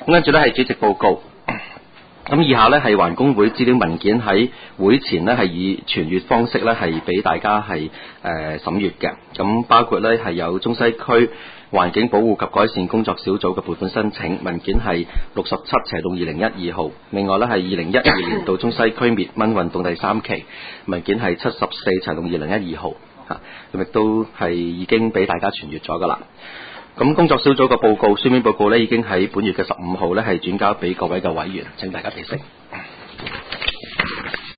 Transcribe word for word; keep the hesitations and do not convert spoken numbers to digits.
咁跟住呢係主席報告。咁以下呢係環工會資料文件喺會前呢係以傳閱方式呢係俾大家係誒審閱嘅。咁包括呢係有中西區環境保護及改善工作小組嘅撥款申請文件係六十七斜到二零一二號。另外呢係二零一二年度中西區滅蚊運動第三期文件係七十四斜到二零一二號。嚇，咁亦都係已經俾大家傳閱咗噶啦。咁工作小組嘅報告書面報告呢已經喺本月嘅十五號呢係轉交俾各位嘅委員，請大家提醒。